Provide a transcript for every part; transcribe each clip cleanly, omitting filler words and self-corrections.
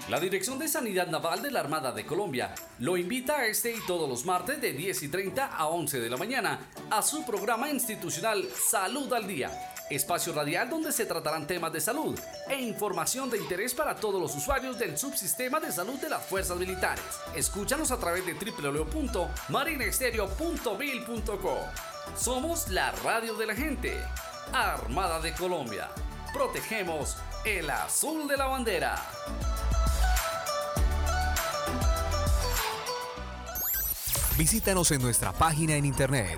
La Dirección de Sanidad Naval de la Armada de Colombia lo invita a este y todos los martes de 10:30 a 11 de la mañana a su programa institucional Salud al Día, espacio radial donde se tratarán temas de salud e información de interés para todos los usuarios del subsistema de salud de las fuerzas militares. Escúchanos a través de www.marinestereo.mil.co. Somos la radio de la gente. Armada de Colombia. Protegemos el azul de la bandera. Visítanos en nuestra página en internet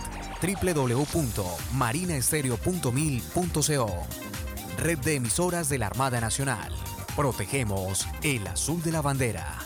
www.marinaestereo.mil.co. Red de emisoras de la Armada Nacional. Protegemos el azul de la bandera.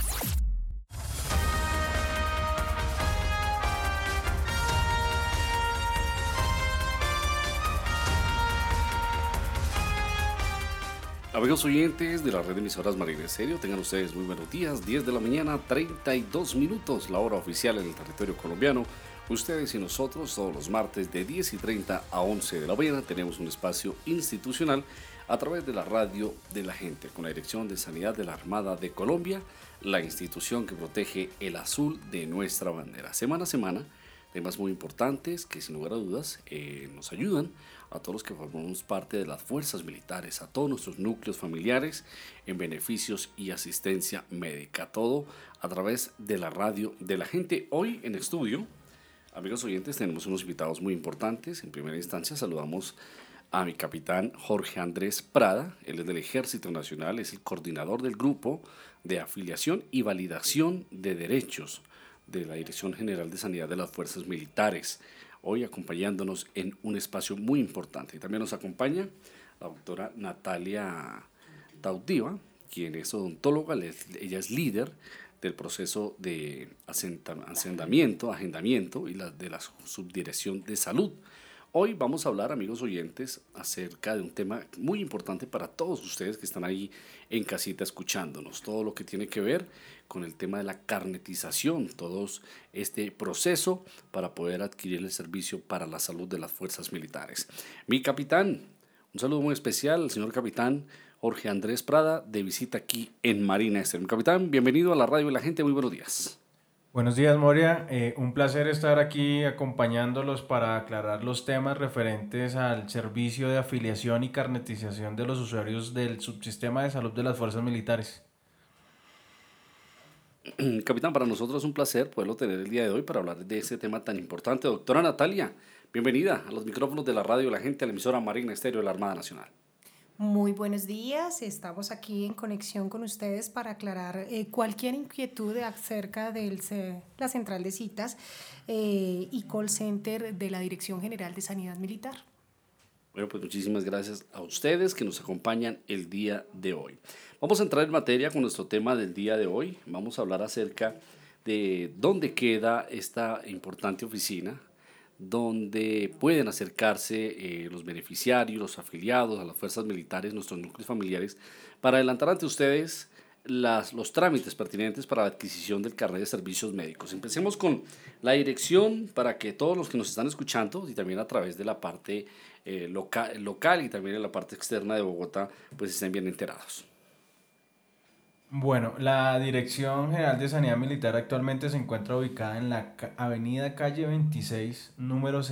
Amigos oyentes de la red de emisoras Marina Estéreo, tengan ustedes muy buenos días. 10 de la mañana, 32 minutos, la hora oficial en el territorio colombiano. Ustedes y nosotros todos los martes de 10:30 a 11 de la mañana tenemos un espacio institucional a través de la radio de la gente, con la Dirección de Sanidad de la Armada de Colombia, la institución que protege el azul de nuestra bandera. Semana a semana, temas muy importantes que sin lugar a dudas nos ayudan a todos los que formamos parte de las fuerzas militares, a todos nuestros núcleos familiares en beneficios y asistencia médica, todo a través de la radio de la gente. Hoy en estudio, amigos oyentes, tenemos unos invitados muy importantes. En primera instancia saludamos a mi capitán Jorge Andrés Prada. Él es del Ejército Nacional, es el coordinador del grupo de afiliación y validación de derechos de la Dirección General de Sanidad de las Fuerzas Militares, hoy acompañándonos en un espacio muy importante. Y también nos acompaña la doctora Natalia Taudiva, quien es odontóloga. Ella es líder del proceso de agendamiento y de la Subdirección de Salud. Hoy vamos a hablar, amigos oyentes, acerca de un tema muy importante para todos ustedes que están ahí en casita escuchándonos. Todo lo que tiene que ver con el tema de la carnetización, todo este proceso para poder adquirir el servicio para la salud de las fuerzas militares. Mi capitán, un saludo muy especial al señor capitán Jorge Andrés Prada, de visita aquí en Marina Estéreo. Mi capitán, bienvenido a la radio de la gente, muy buenos días. Buenos días, Moria. Un placer estar aquí acompañándolos para aclarar los temas referentes al servicio de afiliación y carnetización de los usuarios del subsistema de salud de las fuerzas militares. Capitán, para nosotros es un placer poderlo tener el día de hoy para hablar de este tema tan importante. Doctora Natalia, bienvenida a los micrófonos de la radio de la gente, a la emisora Marina Estéreo de la Armada Nacional. Muy buenos días, estamos aquí en conexión con ustedes para aclarar cualquier inquietud acerca de la central de citas y call center de la Dirección General de Sanidad Militar. Bueno, pues muchísimas gracias a ustedes que nos acompañan el día de hoy. Vamos a entrar en materia con nuestro tema del día de hoy. Vamos a hablar acerca de dónde queda esta importante oficina, donde pueden acercarse los beneficiarios, los afiliados a las fuerzas militares, nuestros núcleos familiares, para adelantar ante ustedes los trámites pertinentes para la adquisición del carnet de servicios médicos. Empecemos con la dirección para que todos los que nos están escuchando y también a través de la parte local y también en la parte externa de Bogotá, pues estén bien enterados. Bueno, la Dirección General de Sanidad Militar actualmente se encuentra ubicada en la avenida Calle 26, número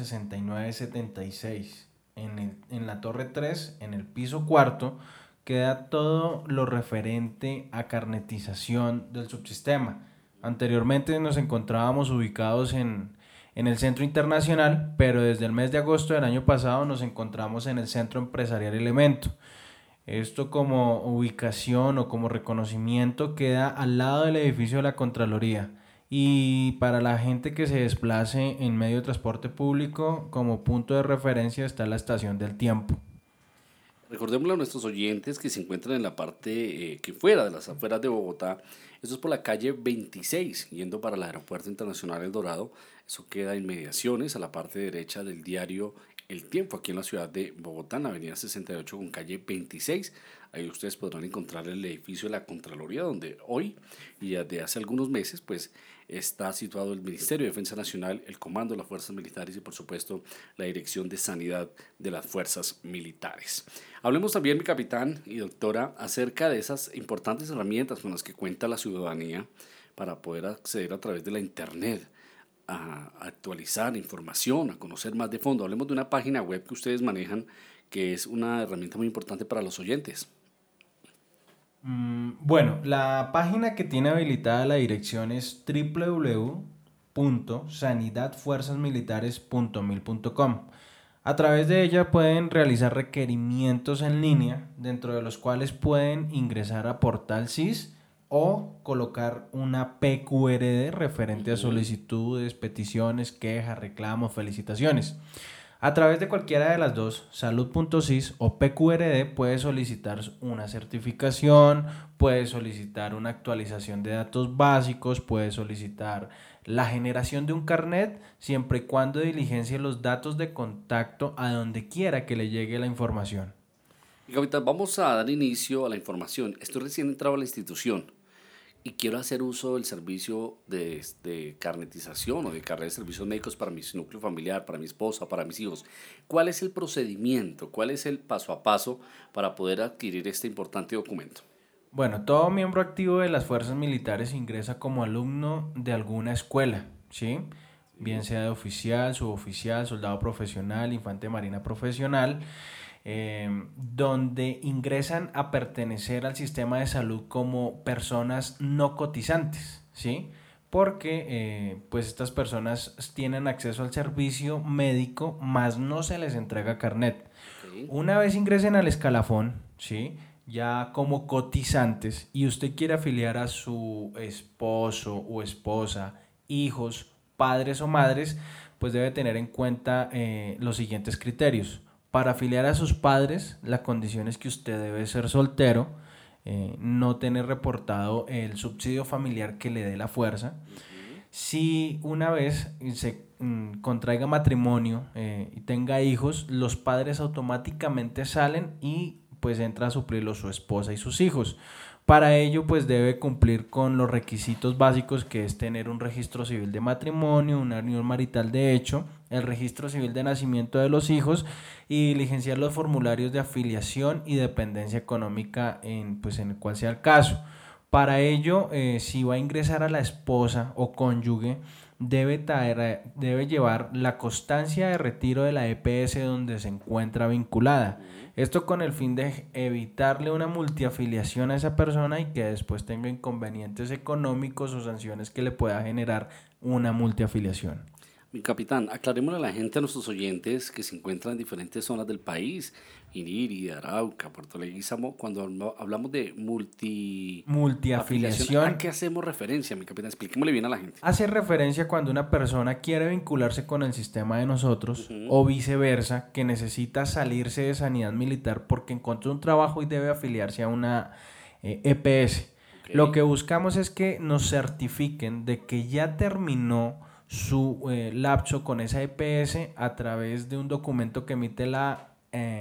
6976. En la Torre 3, en el piso cuarto, queda todo lo referente a carnetización del subsistema. Anteriormente nos encontrábamos ubicados en el Centro Internacional, pero desde el mes de agosto del año pasado nos encontramos en el Centro Empresarial Elemento. Esto como ubicación o como reconocimiento queda al lado del edificio de la Contraloría, y para la gente que se desplace en medio de transporte público, como punto de referencia está la Estación del Tiempo. Recordémosle a nuestros oyentes que se encuentran en la parte que fuera de las afueras de Bogotá. Esto es por la calle 26, yendo para el Aeropuerto Internacional El Dorado. Eso queda en inmediaciones a la parte derecha del diario El Tiempo, aquí en la ciudad de Bogotá, en la avenida 68 con calle 26. Ahí ustedes podrán encontrar el edificio de la Contraloría, donde hoy y desde hace algunos meses pues está situado el Ministerio de Defensa Nacional, el Comando de las Fuerzas Militares y por supuesto la Dirección de Sanidad de las Fuerzas Militares. Hablemos también, mi capitán y doctora, acerca de esas importantes herramientas con las que cuenta la ciudadanía para poder acceder a través de la Internet a actualizar información, a conocer más de fondo. Hablemos de una página web que ustedes manejan, que es una herramienta muy importante para los oyentes. Bueno, la página que tiene habilitada la dirección es www.sanidadfuerzasmilitares.mil.com. A través de ella pueden realizar requerimientos en línea, dentro de los cuales pueden ingresar a Portal SIS o colocar una PQRD referente a solicitudes, peticiones, quejas, reclamos, felicitaciones. A través de cualquiera de las dos, salud.sis o PQRD, puede solicitar una certificación, puede solicitar una actualización de datos básicos, puede solicitar la generación de un carnet, siempre y cuando diligencie los datos de contacto a donde quiera que le llegue la información. Y capitán, vamos a dar inicio a la información. Estoy recién entrado a la institución y quiero hacer uso del servicio de carnetización o de carnet de servicios médicos para mi núcleo familiar, para mi esposa, para mis hijos. ¿Cuál es el procedimiento? ¿Cuál es el paso a paso para poder adquirir este importante documento? Bueno, todo miembro activo de las fuerzas militares ingresa como alumno de alguna escuela, ¿sí? Bien sea de oficial, suboficial, soldado profesional, infante marina profesional, donde ingresan a pertenecer al sistema de salud como personas no cotizantes, ¿sí? Porque pues estas personas tienen acceso al servicio médico, mas no se les entrega carnet. Okay. Una vez ingresen al escalafón, ¿sí?, ya como cotizantes, y usted quiere afiliar a su esposo o esposa, hijos, padres o madres, pues debe tener en cuenta los siguientes criterios. Para afiliar a sus padres, la condición es que usted debe ser soltero, no tener reportado el subsidio familiar que le dé la fuerza. Si una vez se contraiga matrimonio y tenga hijos, los padres automáticamente salen y pues entra a suplirlo su esposa y sus hijos. Para ello pues debe cumplir con los requisitos básicos, que es tener un registro civil de matrimonio, una unión marital de hecho, el registro civil de nacimiento de los hijos y diligenciar los formularios de afiliación y dependencia económica en el cual sea el caso. Para ello, si va a ingresar a la esposa o cónyuge, debe llevar la constancia de retiro de la EPS donde se encuentra vinculada. Esto con el fin de evitarle una multiafiliación a esa persona y que después tenga inconvenientes económicos o sanciones que le pueda generar una multiafiliación. Mi capitán, aclarémosle a la gente, a nuestros oyentes que se encuentran en diferentes zonas del país, Iniri, Arauca, Puerto Leguízamo, cuando hablamos de multiafiliación, ¿a qué hacemos referencia, mi capitán? Expliquémosle bien a la gente. Hace referencia cuando una persona quiere vincularse con el sistema de nosotros o viceversa, que necesita salirse de sanidad militar porque encontró un trabajo y debe afiliarse a una EPS. Okay. Lo que buscamos es que nos certifiquen de que ya terminó su lapso con esa EPS a través de un documento que emite la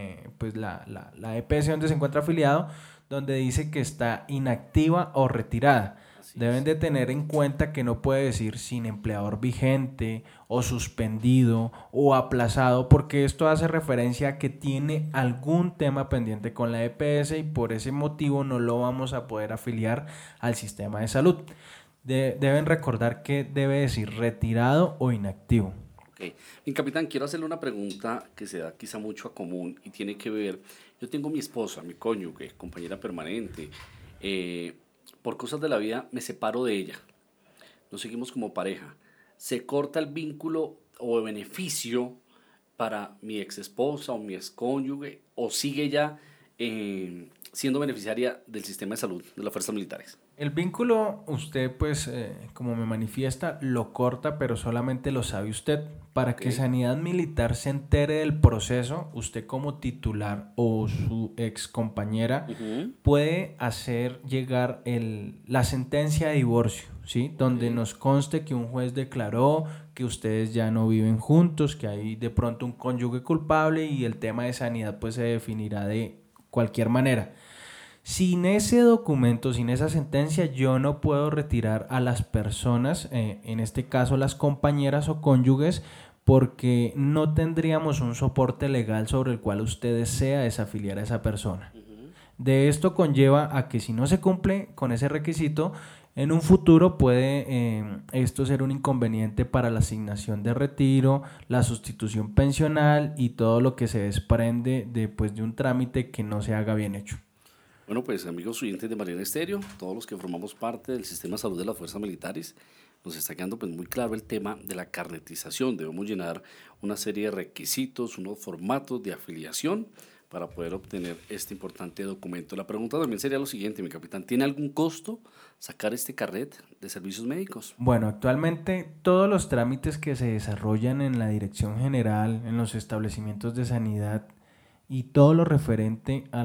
EPS donde se encuentra afiliado, donde dice que está inactiva o retirada. Deben de tener en cuenta que no puede decir sin empleador vigente o suspendido o aplazado, porque esto hace referencia a que tiene algún tema pendiente con la EPS y por ese motivo no lo vamos a poder afiliar al sistema de salud. Deben recordar que debe decir retirado o inactivo. Ok. Mi capitán, quiero hacerle una pregunta que se da quizá mucho a común y tiene que ver, yo tengo mi esposa, mi cónyuge, compañera permanente, por cosas de la vida me separo de ella, nos seguimos como pareja, se corta el vínculo o beneficio para mi ex esposa o mi ex cónyuge, o sigue ya siendo beneficiaria del sistema de salud de las fuerzas militares. El vínculo, usted pues, como me manifiesta, lo corta, pero solamente lo sabe usted. Para que Sanidad Militar se entere del proceso, usted como titular o su ex compañera puede hacer llegar la sentencia de divorcio, ¿sí? Donde nos conste que un juez declaró que ustedes ya no viven juntos, que hay de pronto un cónyuge culpable y el tema de sanidad pues se definirá de cualquier manera. Sin ese documento, sin esa sentencia, yo no puedo retirar a las personas, en este caso las compañeras o cónyuges, porque no tendríamos un soporte legal sobre el cual usted desea desafiliar a esa persona. De esto conlleva a que si no se cumple con ese requisito, en un futuro puede esto ser un inconveniente para la asignación de retiro, la sustitución pensional y todo lo que se desprende después de un trámite que no se haga bien hecho. Bueno, pues amigos oyentes de Marina Estéreo, todos los que formamos parte del sistema de salud de las fuerzas militares, nos está quedando pues muy claro el tema de la carnetización. Debemos llenar una serie de requisitos, unos formatos de afiliación para poder obtener este importante documento. La pregunta también sería lo siguiente, mi capitán, ¿tiene algún costo sacar este carnet de servicios médicos? Bueno, actualmente todos los trámites que se desarrollan en la Dirección General, en los establecimientos de sanidad y todo lo referente a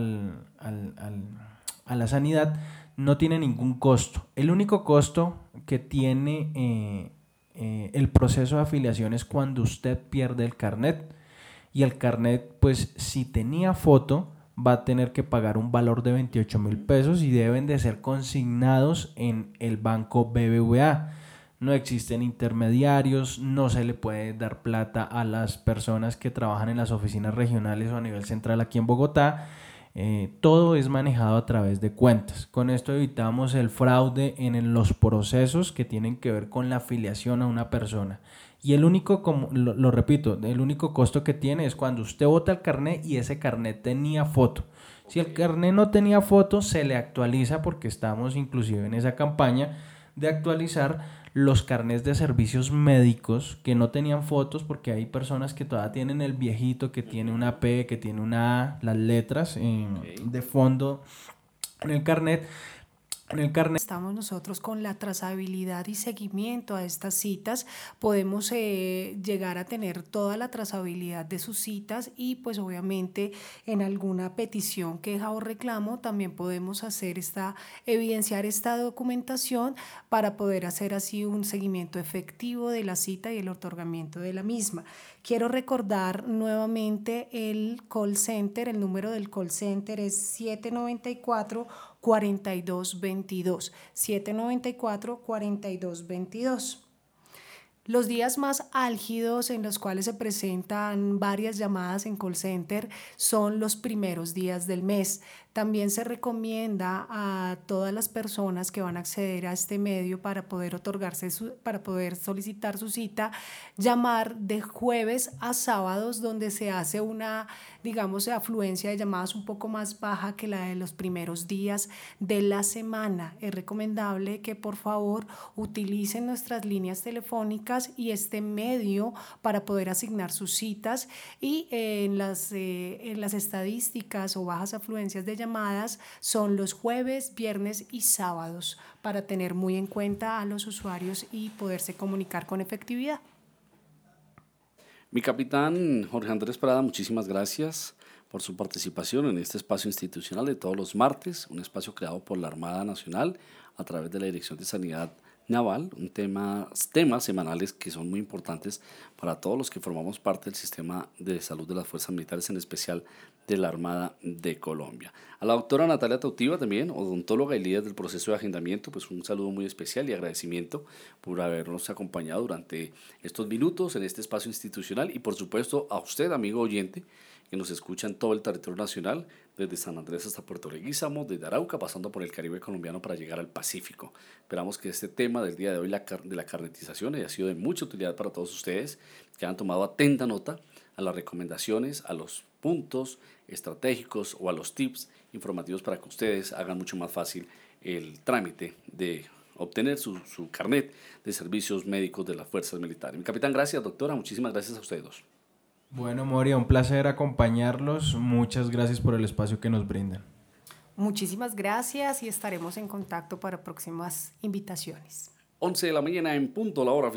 la sanidad no tiene ningún costo. El único costo que tiene el proceso de afiliación es cuando usted pierde el carnet. Y el carnet, pues si tenía foto, va a tener que pagar un valor de 28.000 pesos y deben de ser consignados en el banco BBVA. No existen intermediarios, no se le puede dar plata a las personas que trabajan en las oficinas regionales o a nivel central aquí en Bogotá. Todo es manejado a través de cuentas. Con esto evitamos el fraude en los procesos que tienen que ver con la afiliación a una persona. Y el único, como lo repito, el único costo que tiene es cuando usted bota el carnet y ese carnet tenía foto. Si el carnet no tenía foto, se le actualiza, porque estamos inclusive en esa campaña de actualizar los carnets de servicios médicos que no tenían fotos, porque hay personas que todavía tienen el viejito, que tiene una P, que tiene una A, las letras de fondo en el carnet. Estamos nosotros con la trazabilidad y seguimiento a estas citas, podemos llegar a tener toda la trazabilidad de sus citas y pues obviamente en alguna petición, queja o reclamo también podemos evidenciar esta documentación para poder hacer así un seguimiento efectivo de la cita y el otorgamiento de la misma. Quiero recordar nuevamente el call center, el número del call center es 794-4222, 794-4222. Los días más álgidos en los cuales se presentan varias llamadas en call center son los primeros días del mes. También se recomienda a todas las personas que van a acceder a este medio para poder para poder solicitar su cita, llamar de jueves a sábados, donde se hace una, digamos, afluencia de llamadas un poco más baja que la de los primeros días de la semana. Es recomendable que por favor utilicen nuestras líneas telefónicas y este medio para poder asignar sus citas, y en las estadísticas o bajas afluencias de llamadas son los jueves, viernes y sábados, para tener muy en cuenta a los usuarios y poderse comunicar con efectividad. Mi capitán Jorge Andrés Prada, muchísimas gracias por su participación en este espacio institucional de todos los martes, un espacio creado por la Armada Nacional a través de la Dirección de Sanidad Naval, temas semanales que son muy importantes para todos los que formamos parte del sistema de salud de las fuerzas militares, en especial de la Armada de Colombia. A la doctora Natalia Tautiva también, odontóloga y líder del proceso de agendamiento, pues un saludo muy especial y agradecimiento por habernos acompañado durante estos minutos en este espacio institucional, y por supuesto a usted, amigo oyente, que nos escucha en todo el territorio nacional, desde San Andrés hasta Puerto Leguízamo, desde Arauca, pasando por el Caribe colombiano para llegar al Pacífico. Esperamos que este tema del día de hoy, de la carnetización, haya sido de mucha utilidad para todos ustedes, que han tomado atenta nota a las recomendaciones, a los puntos estratégicos o a los tips informativos para que ustedes hagan mucho más fácil el trámite de obtener su carnet de servicios médicos de las fuerzas militares. Mi capitán, gracias, doctora, muchísimas gracias a ustedes dos. Bueno, Moria, un placer acompañarlos. Muchas gracias por el espacio que nos brindan. Muchísimas gracias y estaremos en contacto para próximas invitaciones. 11 de la mañana en punto, la hora